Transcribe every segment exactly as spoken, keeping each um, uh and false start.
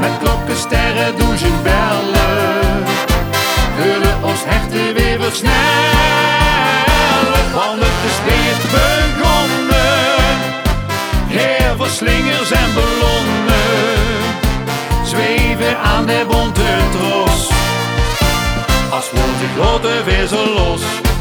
Met klokken, sterren, douchen, bellen, willen ons herten weer versnellen. Want het is weer begonnen, heel veel slingers en ballonnen zweven aan de bonte tros, als wordt de grote wezel los.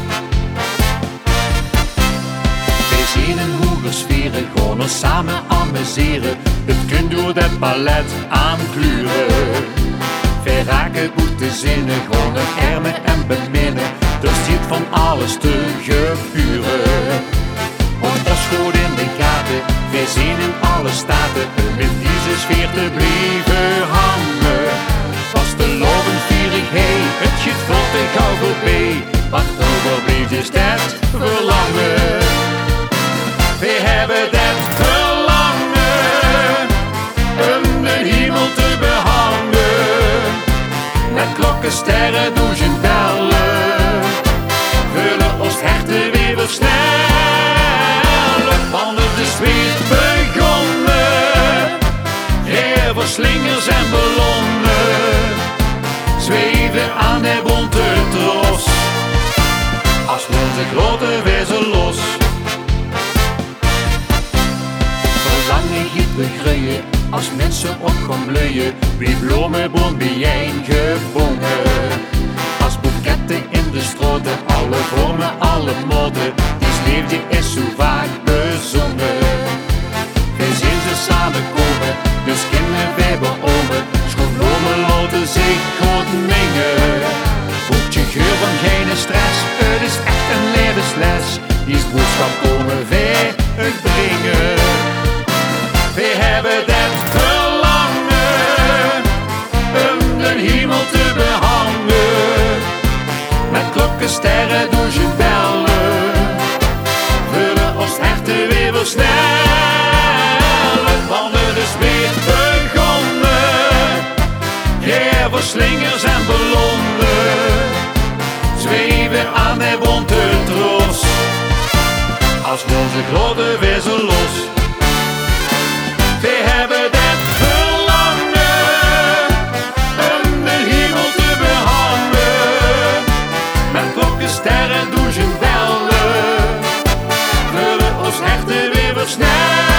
We zien een hoegersferen, gewoon ons samen amuseren. Het kunt door het palet aankluren. We raken goede zinnen, gewoon een ermen en beminnen. Er zit van alles te gevuren. Hoort ons goed in de gaten, we zien in alle staten om in deze sfeer te blijven hangen. Was de loven vierig, hey, het schiet vlot en gauw voorbij. Wacht over blijft is dat verlangen. We hebben dat verlangen om de hemel te behangen. Met klokken, sterren, douchen, bellen, vullen ons herten weer versnellen. Want het is weer begonnen, heel veel slingers en ballonnen zweven aan de bonte tros, als wordt de grote wezel los. Verlangen giet we groeien, als mensen op gaan bloeien. Wie bloemenboom bijeen gebonden, als boeketten in de stroten, alle vormen, alle moden. Die liefde is zo vaak bezongen. We zien ze samenkomen, dus kinderen we beomen. Schoon bloemen laten zich goed mengen. Voelt je geur van geen stress, het is echt een levensles. Die boodschap komen wij uitbrengen. We hebben dat verlangen om de hemel te behangen. Met klokken, sterren, douchen, bellen, vullen ons herten weer versnellen. Want het is weer begonnen, heel veel slingers en ballonnen zweven aan de bonte tros, als wordt de grote wezel los. We hebben dat verlangen om de hemel te behangen. Met klokken, sterren, douchen, bellen, vullen ons herten weer versnellen.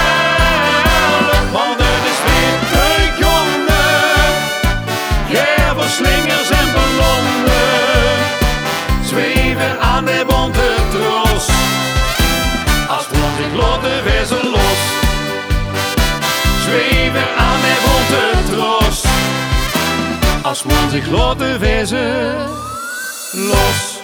Want het is weer begonnen, heel veel slingers en ballonnen zweven aan de bonte tros, als wordt de grote wezel los. Zweven aan de bonte tros, als wordt de grote wezen los.